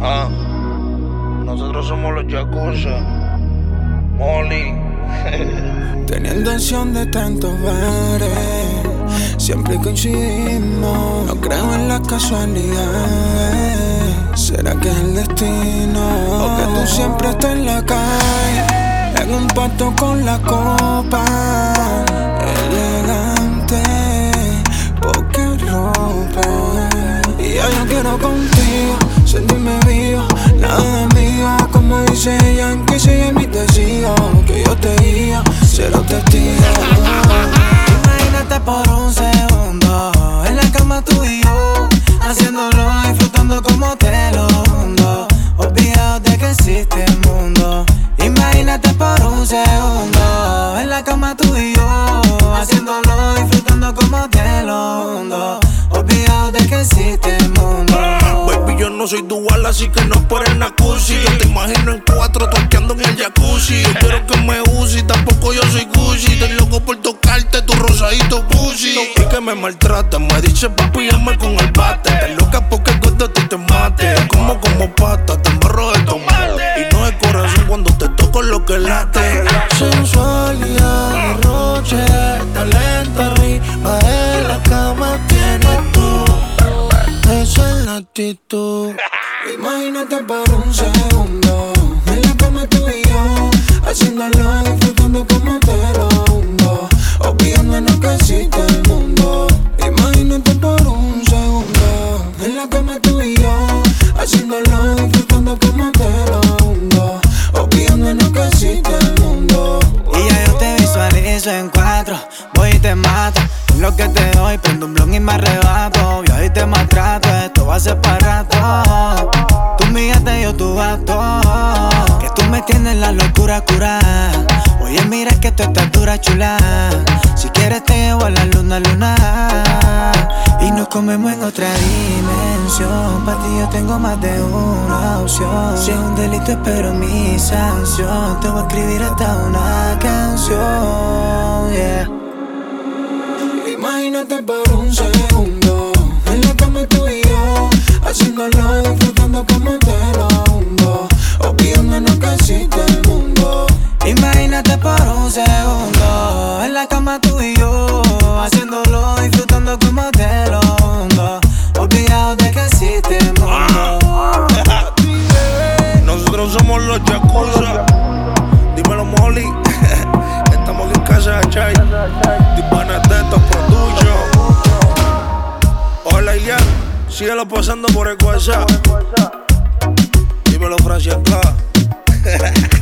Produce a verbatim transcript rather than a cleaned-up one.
Ah, nosotros somos los Yakuza. Molly. Tenía intención de tantos bares, siempre coincidimos. No creo en las casualidades. ¿Será que es el destino? O que tú siempre estás en la calle, en un pacto con la copa. Elegante, poca ropa. Y ya yo quiero contigo sentirme vivo, nada mío. Como dice Yankee, sigue mi testigo, que yo te guío, cero testigo. Imagínate por un segundo, en la cama tú y yo, haciéndolo, disfrutando como te lo hundo, olvidados de que existe el mundo. Imagínate por un segundo, en la cama tú y yo, haciéndolo, disfrutando como te lo hundo, olvidados de que existe el mundo. Baby, yo no soy dual, así que no por el Nakusi. Yo te imagino en cuatro, torqueando en el jacuzzi. Yo quiero que me use, tampoco yo soy Gucci. Estoy loco por tocarte tu rosadito pussy. Y que me maltrata, me dice papi, llame con el bate. Estás loca porque cuando te te mate. Como como pata, te embarro de tomate. Y no es corazón cuando te toco lo que late. Sensualidad, derroche, talento arriba de la cama tienes tú. Esa es la actitud. Imagínate por un segundo, en la cama tú y yo, haciéndolo, disfrutando como te lo hundo, olvidándonos que existe el mundo. Imagínate por un segundo, en la cama tú y yo, haciéndolo, disfrutando como te lo hundo, olvidándonos que existe el mundo. Y ya yo te visualizo en cuatro, voy y te mato. Lo que te doy, prendo un blon y me arrebato. Yo ahí te maltrato, esto va a ser para rato. Tú mi gata y yo tu gato, que tú me tienes la locura curada. Oye, mira que tu estatura chula. Si quieres te llevo a la luna, luna. Y nos comemos en otra dimensión. Pa' ti yo tengo más de una opción. Si es un delito espero mi sanción. Te voy a escribir hasta una canción, yeah. Imagínate por un segundo, en la cama tú y yo, haciéndolo, disfrutando como te lo hundo, olvidándonos que existe el mundo. Imagínate por un segundo, en la cama tú y yo, haciéndolo, disfrutando como te lo hundo, olvidados de que existe el mundo. Nosotros somos los Yakuza. Dímelo, Molly. Estamos en casa de Chay. Dipanateta Production. Hola, ya. Síguelo pasando por el WhatsApp. Dímelo, Francia acá.